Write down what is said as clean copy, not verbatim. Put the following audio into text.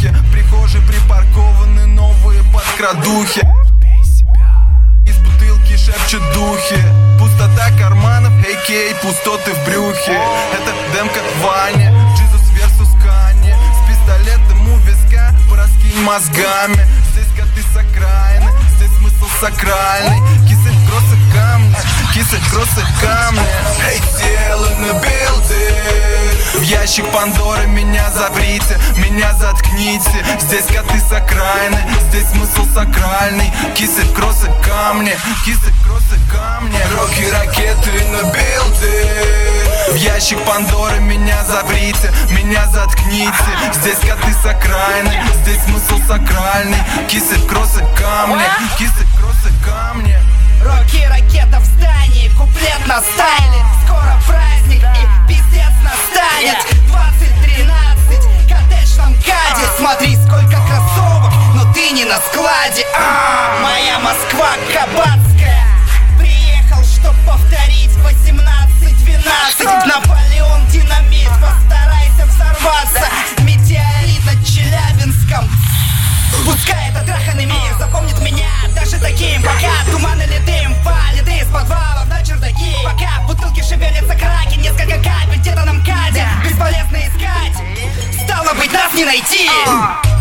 движухе. В прихожей припаркованы новые подкрадухи. Из бутылки шепчут духи. Пустота карманов, а.к.а. пустоты в брюхе. Это демка Ваня, Jesus versus Kanye. С пистолетом у виска, пораскинь мозгами. Здесь коты с окраины, здесь смысл сакральный. Кисы, кроссы, камни, кисы, кроссы, камни. Эй, тело на билды. В ящик Пандоры меня заприте, меня заткните. Здесь коты с окраины, здесь смысл сакральный. Кисы, кроссы, камни, кисы, кроссы, камни. Роки, ракеты на билды. В ящик Пандоры меня заприте, меня заткните. Здесь коты с окраины, здесь смысл сакральный. Кисы, кроссы, камни, кисы, кроссы, камни. Роки, ракета в здании, куплет на стайле. Скоро праздник и пиздец настанет. 2013, коттедж на МКАДе. Смотри, сколько кроссовок, но ты не на складе. Моя Москва кабацкая. Приехал, чтоб повторить 18-12. Наполеон динамит, постарайся взорваться. Метеорит над Челябинском. Пускай этот траханный мир запомнит меня даже таким. Пока туман или дым валит из подвалов на чердаки. Пока в бутылке шевелятся краки, несколько капель где-то на МКАДе. Бесполезно искать, стало быть, нас не найти.